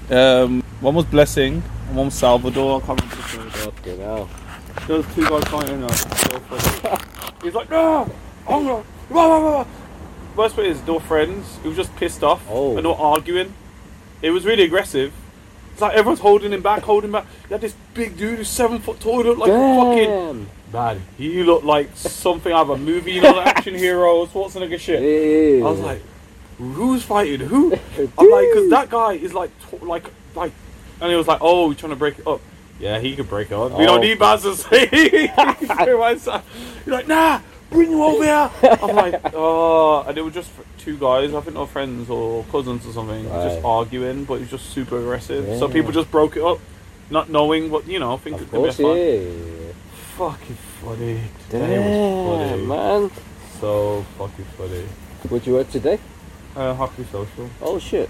One was Blessing, and one was Salvador. I can't remember the third. Okay, now. There was two guys fighting. He's like, no, I'm not. Blah, blah, blah. Worst part is, they were friends. He was just pissed off, and they were arguing. It was really aggressive. It's like everyone's holding him back. You had this big dude who's 7 foot tall, he looked like a fucking man. He looked like something out of a movie, you know, the action hero, Schwarzenegger shit. Yeah. I was like, who's fighting who? I'm like, because that guy is like, and he was like, oh, you're trying to break it up. Yeah, he could break it up. We don't need Baz. He's like, nah, bring him over here. I'm like, oh, and it was just two guys, I think they were friends or cousins or something, just arguing, but it was just super aggressive. Yeah. So people just broke it up, not knowing what, you know, think it could be fun. Yeah. Fucking funny. Damn, was funny, man. So fucking funny. What'd you work today? Hockey social. Oh shit.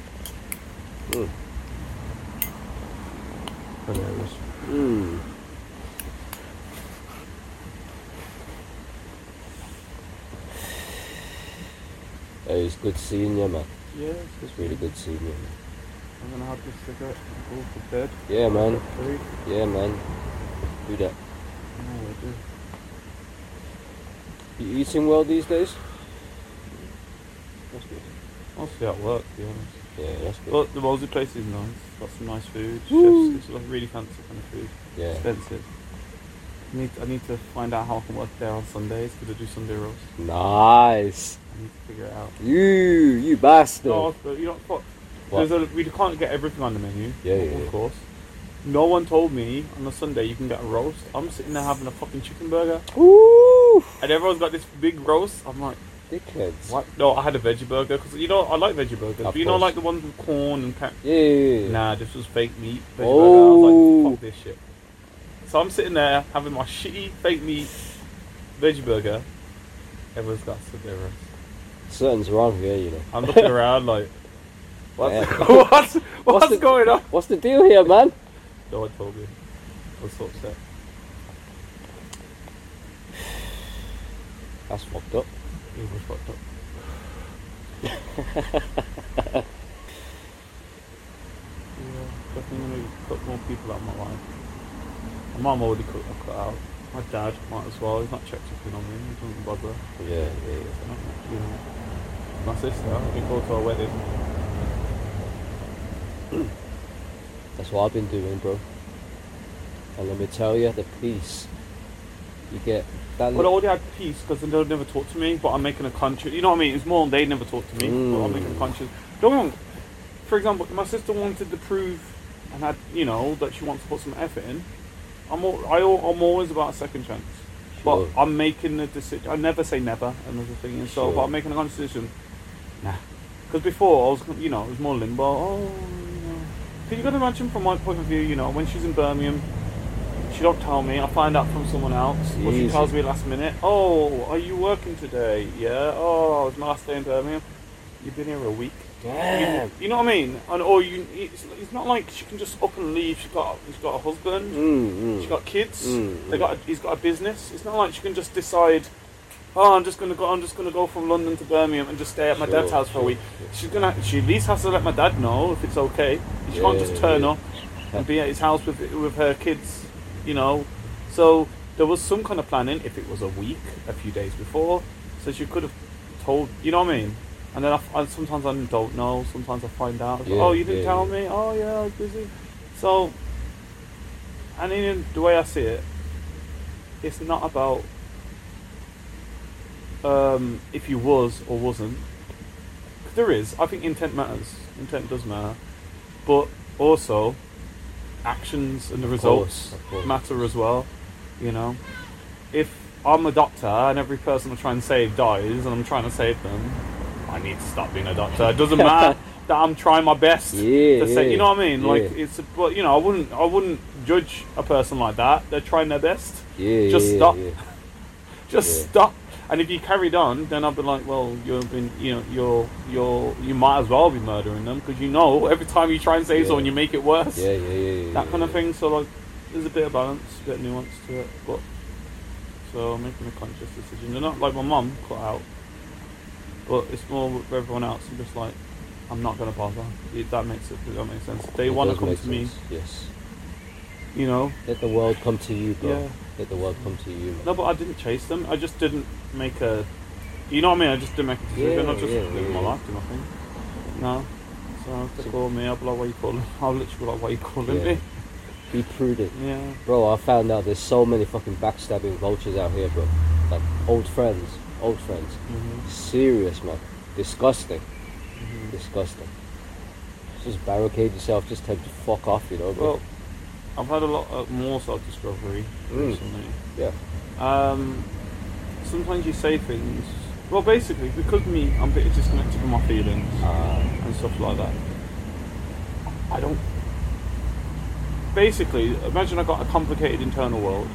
Hilarious. It's good seeing you, man. Yeah, it's really good seeing you, man. I'm gonna have this cigarette and go to bed. Yeah, man. Yeah, man. Do that. No, I do. You eating well these days? That's good. Mostly at work, to be honest. Yeah, that's good. But the Wolsey place is nice. Got some nice food. Chefs, it's like really fancy kind of food. Yeah. Expensive. I need to find out how I can work there on Sundays because I do Sunday roast. Nice. I need to figure it out. You bastard. No, but you know what? We can't get everything on the menu. Yeah, of course. No one told me on a Sunday you can get a roast. I'm sitting there having a fucking chicken burger. Ooh. And everyone's got this big roast. I'm like, dickheads. What? No, I had a veggie burger because you know I like veggie burgers. But you know, like the ones with corn and yeah. Nah, this was fake meat veggie burger. I was like, fuck this shit. So I'm sitting there having my shitty fake meat veggie burger. Everyone's got some there. Something's wrong here, you know. I'm looking around like, what's going on? What's the deal here, man? No one told me. I was so upset. That's fucked up. It was fucked up. Yeah, definitely going to cut more people out of my life. My mum already cut out. My dad might as well. He's not checked in on me. He doesn't bother. Yeah. You know. My sister, we go to her wedding. That's what I've been doing, bro. And let me tell you, the peace you get. But I already had peace because they never talk to me. But I'm making a conscious. You know what I mean? It's more they never talk to me. But I'm making a conscious. Don't get me wrong. For example, my sister wanted to prove and had, you know, that she wants to put some effort in. I'm always about a second chance. Sure. But I'm making a decision. I never say never. Another thing, and so but I'm making a conscious decision. Nah. Because before I was, you know, it was more limbo. Oh, you know. Because you got to imagine from my point of view, you know, when she's in Birmingham, she don't tell me. I find out from someone else. Or she tells me last minute. Oh, are you working today? Yeah. Oh, it's my last day in Birmingham. You've been here a week. Damn. You know what I mean? And it's not like she can just up and leave. She's got a husband. She's got kids. He's got a business. It's not like she can just decide. Oh, I'm just gonna go from London to Birmingham and just stay at my dad's house for a week. She at least has to let my dad know if it's okay. She can't just turn up and be at his house with her kids, you know. So there was some kind of planning. If it was a week, a few days before, so she could have told. You know what I mean? And then sometimes I don't know. Sometimes I find out. Oh, you didn't tell me. Oh, yeah, I was busy. So, and in the way I see it, it's not about if you was or wasn't. There is. I think intent matters. Intent does matter. But also, actions and the results matter as well. You know? If I'm a doctor and every person I'm trying to save dies and I'm trying to save them, I need to stop being a doctor. It doesn't matter that I'm trying my best to say, you know what I mean? Like but you know, I wouldn't judge a person like that. They're trying their best. Just stop. Just stop. And if you carried on, then I'd be like, well, you might as well be murdering them because you know every time you try and save someone, you make it worse. That kind of thing. So like, there's a bit of balance, a bit of nuance to it. But so I'm making a conscious decision. They're not like my mum cut out. But it's more with everyone else. I'm just like, I'm not gonna bother. That makes sense. They It want to does come make to me, sense, Yes. you know. Let the world come to you, bro. Yeah. Let the world come to you, man. No, but I didn't chase them. I just didn't make a. You know what I mean? I just didn't make a decision. I just lived my life, do nothing. No. So if they call me, I'll be like, "What are you calling?" I'll literally be like, "What are you calling Yeah. me?" Be prudent. Yeah. Bro, I found out there's so many fucking backstabbing vultures out here, bro. Like, old friends. Mm-hmm. Serious, man. Disgusting. Disgusting. Just barricade yourself, just tell them to fuck off, you know, bro. Well, I've had a lot of more self-discovery recently. Yeah. Sometimes you say things. Well, basically, because me, I'm a bit disconnected from my feelings and stuff like that. I don't. Basically, imagine I got a complicated internal world.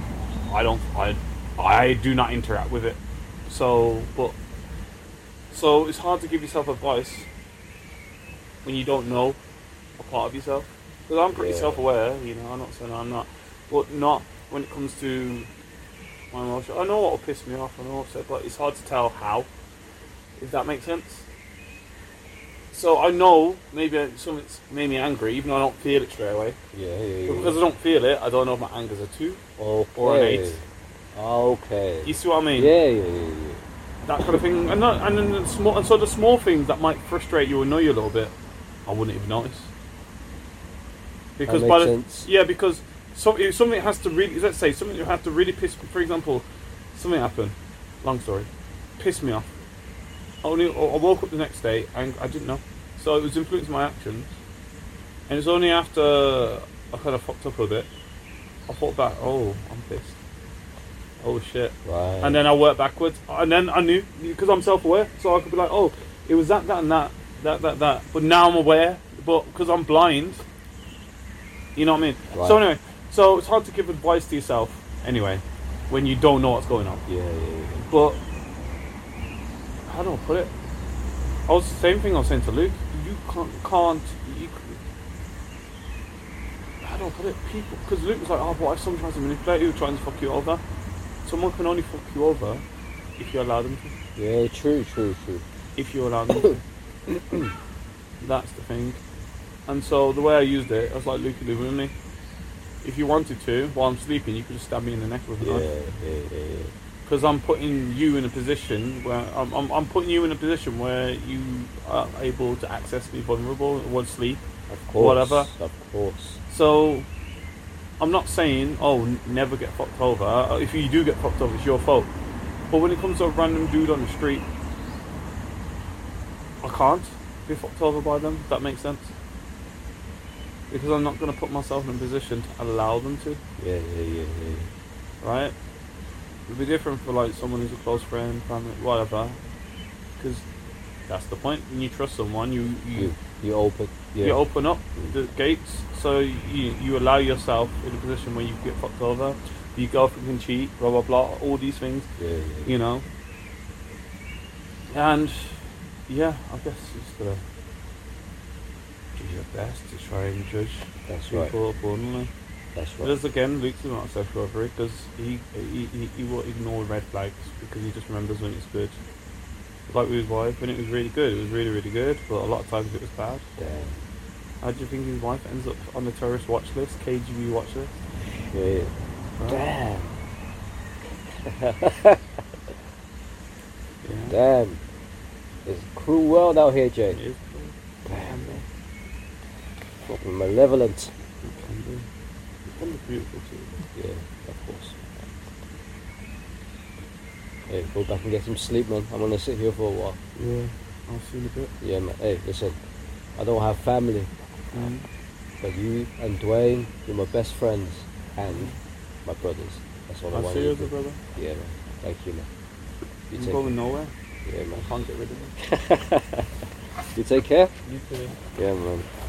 I do not interact with it. So it's hard to give yourself advice when you don't know a part of yourself. Because I'm pretty self-aware, you know. I'm not saying I'm not, but not when it comes to my emotion. I know what'll piss me off. I know what's but it's hard to tell how. If that makes sense. So I know maybe something's made me angry, even though I don't feel it straight away. Yeah. But because I don't feel it, I don't know if my anger's a 2 or an 8. Okay. You see what I mean? Yeah. That kind of thing. So the small things that might frustrate you or annoy you a little bit, I wouldn't even notice. Because that makes sense. because something has to really, let's say something has to really piss me. For example, something happened. Long story, pissed me off. I woke up the next day and I didn't know, so it was influencing my actions. And it's only after I kind of fucked up a bit, I thought back, oh, I'm pissed. Oh shit. Right. And then I worked backwards, and then I knew, because I'm self-aware, so I could be like, oh, it was that, and that. But now I'm aware, but because I'm blind, you know what I mean? Right. So anyway, so it's hard to give advice to yourself, anyway, when you don't know what's going on. Yeah. But, how do I put it? Same thing I was saying to Luke, how do I put it? People, because Luke was like, oh, what if someone tries to manipulate you, trying to fuck you over? Someone can only fuck you over if you allow them to. Yeah, true. If you allow them to. That's the thing. And so the way I used it, I was like, Luke, you live with me. If you wanted to, while I'm sleeping, you could just stab me in the neck with a knife. Yeah. Because I'm putting you in a position where I'm putting you in a position where you are able to access me vulnerable or sleep, Of course. or whatever. Of course. So I'm not saying, oh, never get fucked over. If you do get fucked over, it's your fault. But when it comes to a random dude on the street, I can't be fucked over by them. If that makes sense. Because I'm not going to put myself in a position to allow them to. Yeah. Right? It'd be different for like someone who's a close friend, family, whatever. Because that's the point. When you trust someone, you open. Yeah. you open up the gates, so you allow yourself in a position where you get fucked over. Your girlfriend can cheat, blah blah blah, all these things. Yeah. You know. And yeah, I guess you just gotta do your best to try and judge people accordingly. That's right. Because again, Luke's not self-recovery because he will ignore red flags because he just remembers when it's good. Like with his wife, when it was really good, it was really, really good, but a lot of times it was bad. Damn. How do you think his wife ends up on the terrorist watch list, KGB watch list? Yeah. Right? Damn. Yeah. Damn. It's a cruel world out here, Jay. It is. Damn, man. Fucking malevolent. It can be. It can be beautiful too. Yeah, of course. Hey, go back and get some sleep, man. I'm gonna sit here for a while. Yeah, I'll see you in a bit. Yeah, man. Hey, listen. I don't have family, but you and Dwayne, you're my best friends and my brothers. That's all I I'll want see you you to as a do. brother. Yeah, man. Thank you, man. You I'm take going nowhere. Yeah, man. I can't get rid of him. You take care? You too. Yeah, man.